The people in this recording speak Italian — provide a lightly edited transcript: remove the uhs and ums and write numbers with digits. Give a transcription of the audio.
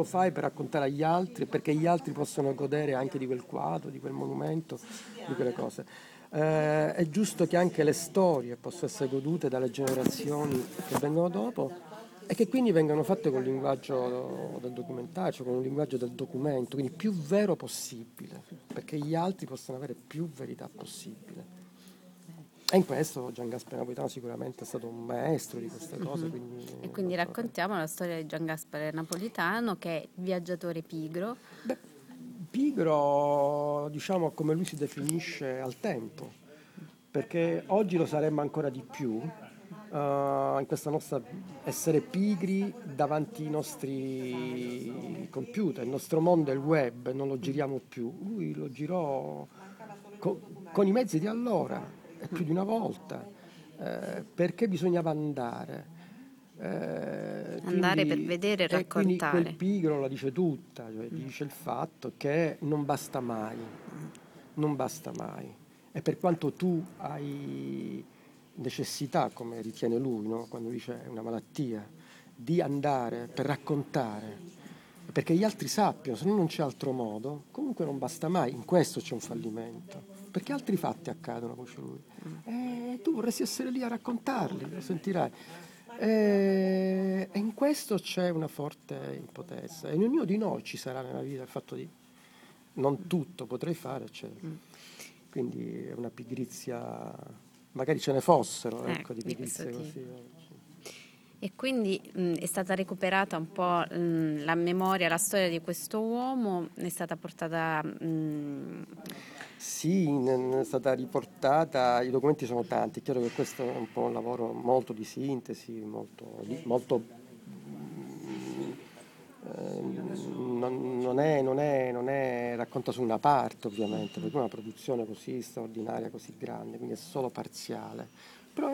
lo fai per raccontare agli altri, perché gli altri possono godere anche di quel quadro, di quel monumento, di quelle cose. È giusto che anche le storie possano essere godute dalle generazioni che vengono dopo e che quindi vengano fatte con il linguaggio del documentario, cioè con il linguaggio del documento, quindi più vero possibile, perché gli altri possano avere più verità possibile. E in questo Gian Gaspare Napolitano sicuramente è stato un maestro di queste cose, quindi E quindi raccontiamo la storia di Gian Gaspare Napolitano, che è viaggiatore pigro. beh, pigro, diciamo come lui si definisce al tempo, perché oggi lo saremmo ancora di più, in questa nostra essere pigri davanti ai nostri computer, il nostro mondo è il web, non lo giriamo più. Lui lo girò con i mezzi di allora e più di una volta, perché bisognava andare. Andare per vedere e E quindi quel raccontare. pigro la dice tutta, cioè dice il fatto che non basta mai, non basta mai. E per quanto tu hai necessità, come ritiene lui, no? Quando dice è una malattia, di andare per raccontare, perché gli altri sappiano, se no non c'è altro modo, comunque non basta mai, in questo c'è un fallimento, perché altri fatti accadono, dice lui. E tu vorresti essere lì a raccontarli, lo sentirai. E in questo c'è una forte impotenza, e in ognuno di noi ci sarà nella vita il fatto di non tutto potrei fare, eccetera. Quindi è una pigrizia, magari ce ne fossero, ecco, di Di questo pigrizie tipo. così. E quindi è stata recuperata un po' la memoria, la storia di questo uomo, è stata portata. Sì, è stata riportata, i documenti sono tanti, è chiaro che questo è un po' un lavoro molto di sintesi, molto non è racconta su una parte ovviamente, perché è una produzione così straordinaria, così grande, quindi è solo parziale.